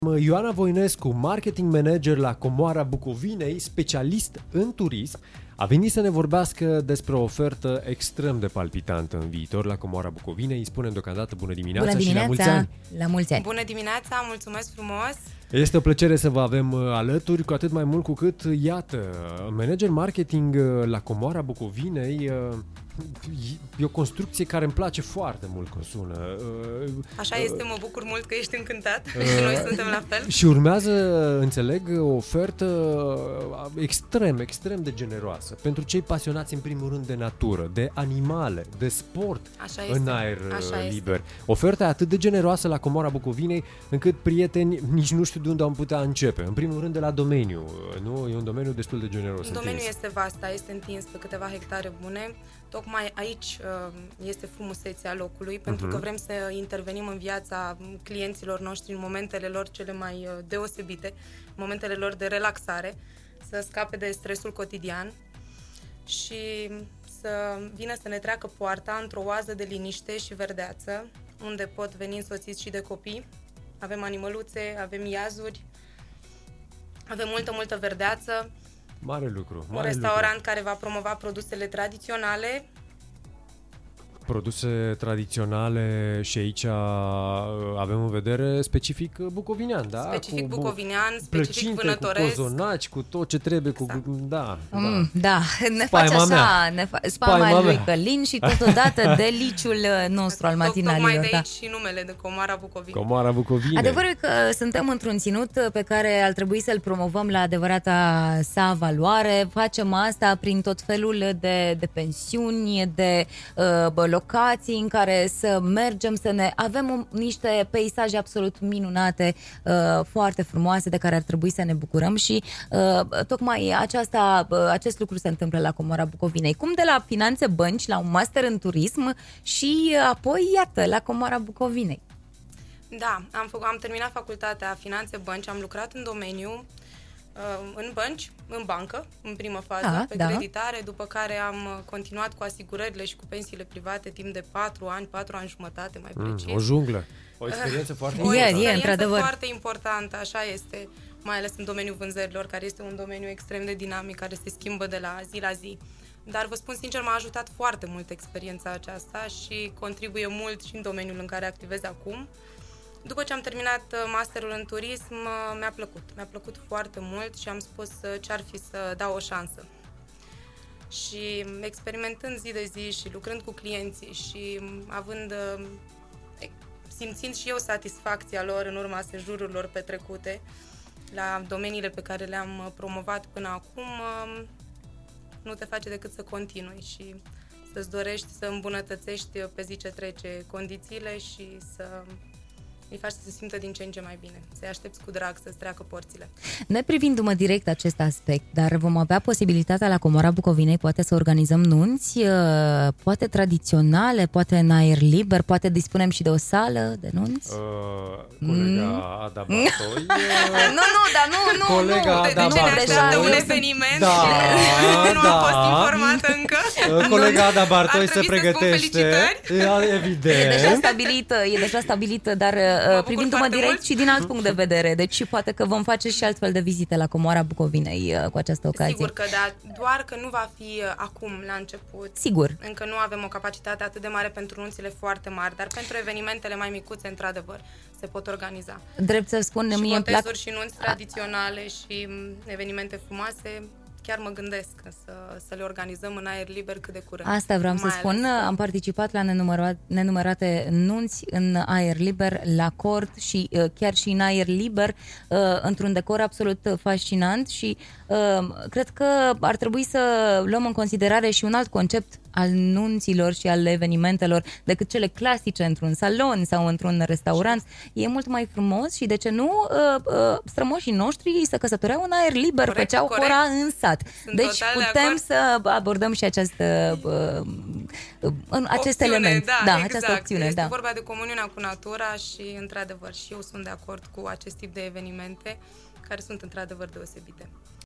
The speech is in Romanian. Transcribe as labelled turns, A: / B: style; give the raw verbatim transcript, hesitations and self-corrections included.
A: Ioana Voinescu, marketing manager la Comoara Bucovinei, specialist în turism, a venit să ne vorbească despre o ofertă extrem de palpitantă în viitor la Comoara Bucovinei. Îi spunem deocamdată bună dimineața,
B: bună dimineața
A: și la mulți ani!
B: La mulți ani!
C: Bună dimineața, mulțumesc frumos!
A: Este o plăcere să vă avem alături, cu atât mai mult cu cât, iată, manager marketing la Comoara Bucovinei. E o construcție care îmi place foarte mult cum sună.
C: Așa este, mă bucur mult că ești încântat și noi suntem la fel.
A: Și urmează, înțeleg, o ofertă extrem, extrem de generoasă pentru cei pasionați în primul rând de natură, de animale, de sport
C: Așa
A: în
C: este.
A: aer
C: Așa
A: liber.
C: este.
A: Oferta atât de generoasă la Comoara Bucovinei încât, prieteni, nici nu știu de unde am putea începe. În primul rând de la domeniu, nu? E un domeniu destul de generos.
C: Domeniul
A: întins.
C: este vast, este întins pe câteva hectare bune. Tocmai aici este frumusețea locului, pentru că vrem să intervenim în viața clienților noștri în momentele lor cele mai deosebite, în momentele lor de relaxare, să scape de stresul cotidian și să vină să ne treacă poarta într-o oază de liniște și verdeață, unde pot veni însoțiți și de copii. Avem animăluțe, avem iazuri, avem multă, multă verdeață.
A: Mare lucru.
C: Un
A: Mare
C: restaurant
A: lucru.
C: care va promova produsele tradiționale.
A: Produse tradiționale și aici avem în vedere specific bucovinean, da?
C: Specific
A: cu
C: bucovinean, specific
A: plăcinte,
C: vânătoresc.
A: cu cozonaci, cu tot ce trebuie,
C: Exact.
A: cu da.
B: Mm, da, ne
A: Spaima
B: face așa,
A: mea.
B: ne fa-
A: Spaima
B: spaima lui
A: mea.
B: Călin și totodată deliciul nostru al
C: Toc- Tocmai
B: matinalilor.
C: de
B: Da.
C: aici și numele de Comoara Bucovinei.
A: Comoara Bucovinei.
B: Adevărul e că suntem într-un ținut pe care ar trebui să-l promovăm la adevărata sa valoare. Facem asta prin tot felul de, de pensiuni, de uh, locații în care să mergem, să ne avem un, niște peisaje absolut minunate, uh, foarte frumoase, de care ar trebui să ne bucurăm și uh, tocmai aceasta, uh, acest lucru se întâmplă la Comoara Bucovinei. Cum de la finanțe bănci, la un master în turism și apoi, iată, la Comoara Bucovinei.
C: Da, am, făcut, am terminat facultatea Finanțe Bănci, am lucrat în domeniu, uh, în bănci, în bancă, în primă fază,
B: Ah,
C: pe
B: da.
C: creditare, după care am continuat cu asigurările și cu pensiile private timp de patru ani, patru ani jumătate mai precis.
A: Mm, o junglă. O experiență foarte
B: E,
C: O
B: e,
C: experiență
B: într-adevăr.
C: foarte importantă, așa este, mai ales în domeniul vânzărilor, care este un domeniu extrem de dinamic, care se schimbă de la zi la zi. Dar vă spun sincer, m-a ajutat foarte mult experiența aceasta și contribuie mult și în domeniul în care activez acum. După ce am terminat masterul în turism, mi-a plăcut. Mi-a plăcut foarte mult și am spus ce-ar fi să dau o șansă. Și experimentând zi de zi și lucrând cu clienții și având, simțind și eu satisfacția lor în urma sejururilor petrecute la domeniile pe care le-am promovat până acum, nu te face decât să continui și să-ți dorești să îmbunătățești pe zi ce trece condițiile și să îi faci să se simtă din ce în ce mai bine, să-i aștepți cu drag să-ți treacă porțile.
B: Neprivindu-mă direct acest aspect, dar vom avea posibilitatea la Comoara Bucovinei poate să organizăm nunți, poate tradiționale, poate în aer liber, poate dispunem și de o sală de nunți?
A: Uh, colega mm. Ada Bartoi.
B: nu, nu, dar nu, nu,
A: Colega
B: nu.
C: De,
A: Ada
C: de ce ne
A: Bartoi.
C: așteaptă un
B: Eu sunt-
C: eveniment?
A: Da,
C: nu
A: da.
C: am fost informată încă.
A: Uh, Colega Ada Bartoi
C: Ar
A: se
C: trebui să spun
A: pregătește.
C: felicitări.
B: E
A: Evident.
B: deja stabilită, e deja stabilită, dar
C: bucur
B: privindu-mă
C: foarte
B: direct
C: mult.
B: și din alt punct de vedere, deci poate că vom face și altfel de vizite la Comoara Bucovinei cu această ocazie.
C: Sigur că da, doar că nu va fi acum, la început.
B: Sigur.
C: Încă nu avem o capacitate atât de mare pentru nunțile foarte mari, dar pentru evenimentele mai micuțe, într-adevăr, se pot organiza.
B: Drept să spun,
C: Și
B: mie îmi plac...
C: botezuri și nunți tradiționale și m, evenimente frumoase, chiar mă gândesc să, să le organizăm în aer liber cât de curând.
B: Asta vreau să
C: Mai
B: spun,
C: ales-
B: am participat la nenumărat, nenumărate nunți în aer liber, la cort și uh, chiar și în aer liber, uh, într-un decor absolut fascinant și uh, cred că ar trebui să luăm în considerare și un alt concept al nunților și al evenimentelor decât cele clasice într-un salon sau într-un restaurant. E mult mai frumos și de ce nu uh, uh, strămoșii noștri se căsătoreau în aer liber,
C: Corect,
B: făceau
C: corect.
B: hora în sat.
C: Sunt
B: Deci
C: total de
B: putem
C: acord.
B: să abordăm și această uh, în acest
C: Opțiune,
B: element.
C: Da,
B: da
C: exact.
B: această opțiune,
C: este
B: da.
C: vorba de comuniunea cu natura și, într-adevăr, și eu sunt de acord cu acest tip de evenimente care sunt, într-adevăr, deosebite.